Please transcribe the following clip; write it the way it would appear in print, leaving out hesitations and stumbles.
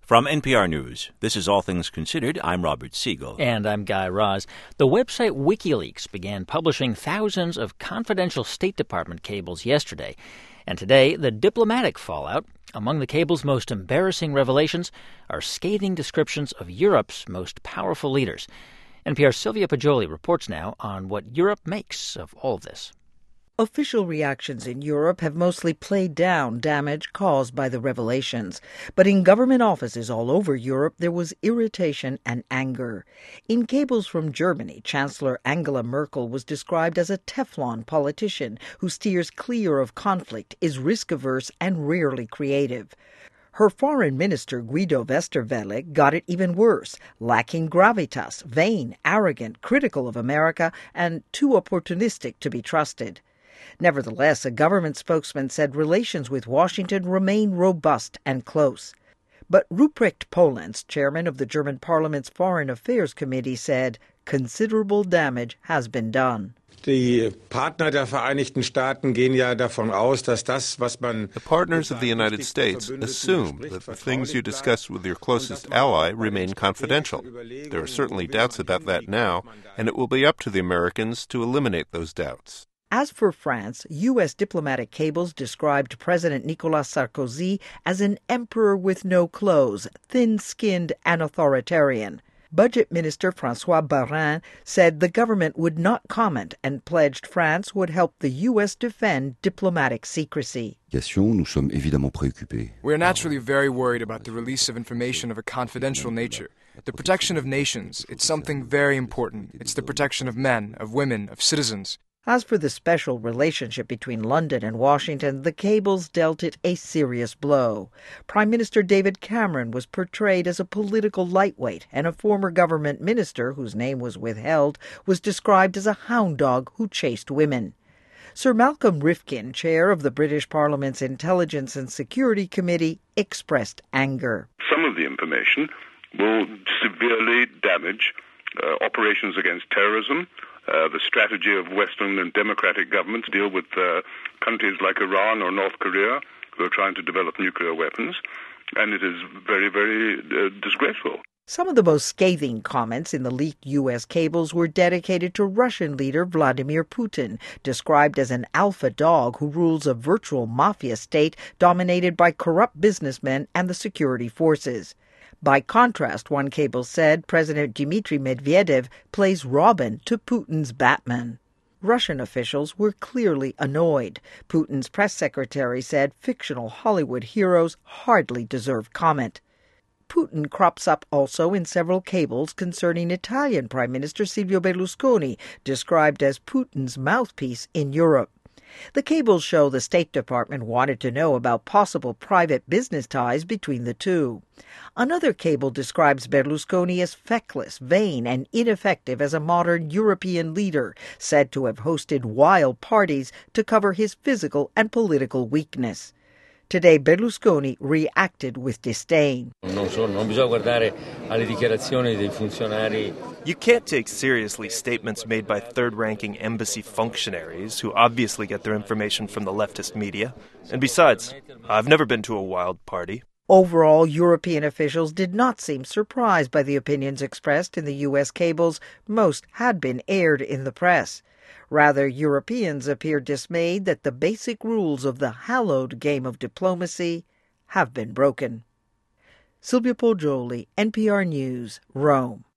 From NPR News, this is All Things Considered. I'm Robert Siegel. And I'm Guy Raz. The website WikiLeaks began publishing thousands of confidential State Department cables yesterday. And today, the diplomatic fallout. Among the cable's most embarrassing revelations are scathing descriptions of Europe's most powerful leaders. NPR's Sylvia Poggioli reports now on what Europe makes of all of this. Official reactions in Europe have mostly played down damage caused by the revelations. But in government offices all over Europe, there was irritation and anger. In cables from Germany, Chancellor Angela Merkel was described as a Teflon politician who steers clear of conflict, is risk-averse, and rarely creative. Her foreign minister, Guido Westerwelle, got it even worse, lacking gravitas, vain, arrogant, critical of America, and too opportunistic to be trusted. Nevertheless, a government spokesman said relations with Washington remain robust and close. But Ruprecht Polenz, chairman of the German Parliament's Foreign Affairs Committee, said considerable damage has been done. The partners of the United States assume that the things you discuss with your closest ally remain confidential. There are certainly doubts about that now, and it will be up to the Americans to eliminate those doubts. As for France, U.S. diplomatic cables described President Nicolas Sarkozy as an emperor with no clothes, thin-skinned and authoritarian. Budget Minister François Barin said the government would not comment and pledged France would help the U.S. defend diplomatic secrecy. We are naturally very worried about the release of information of a confidential nature. The protection of nations, it's something very important. It's the protection of men, of women, of citizens. As for the special relationship between London and Washington, the cables dealt it a serious blow. Prime Minister David Cameron was portrayed as a political lightweight, and a former government minister, whose name was withheld, was described as a hound dog who chased women. Sir Malcolm Rifkin, chair of the British Parliament's Intelligence and Security Committee, expressed anger. Some of the information will severely damage operations against terrorism, the strategy of Western and democratic governments deal with countries like Iran or North Korea who are trying to develop nuclear weapons, and it is very, very disgraceful. Some of the most scathing comments in the leaked U.S. cables were dedicated to Russian leader Vladimir Putin, described as an alpha dog who rules a virtual mafia state dominated by corrupt businessmen and the security forces. By contrast, one cable said President Dmitry Medvedev plays Robin to Putin's Batman. Russian officials were clearly annoyed. Putin's press secretary said fictional Hollywood heroes hardly deserve comment. Putin crops up also in several cables concerning Italian Prime Minister Silvio Berlusconi, described as Putin's mouthpiece in Europe. The cables show the State Department wanted to know about possible private business ties between the two. Another cable describes Berlusconi as feckless, vain, and ineffective as a modern European leader, said to have hosted wild parties to cover his physical and political weakness. Today, Berlusconi reacted with disdain. You can't take seriously statements made by third-ranking embassy functionaries who obviously get their information from the leftist media. And besides, I've never been to a wild party. Overall, European officials did not seem surprised by the opinions expressed in the U.S. cables. Most had been aired in the press. Rather, Europeans appear dismayed that the basic rules of the hallowed game of diplomacy have been broken. Sylvia Poggioli, NPR News, Rome.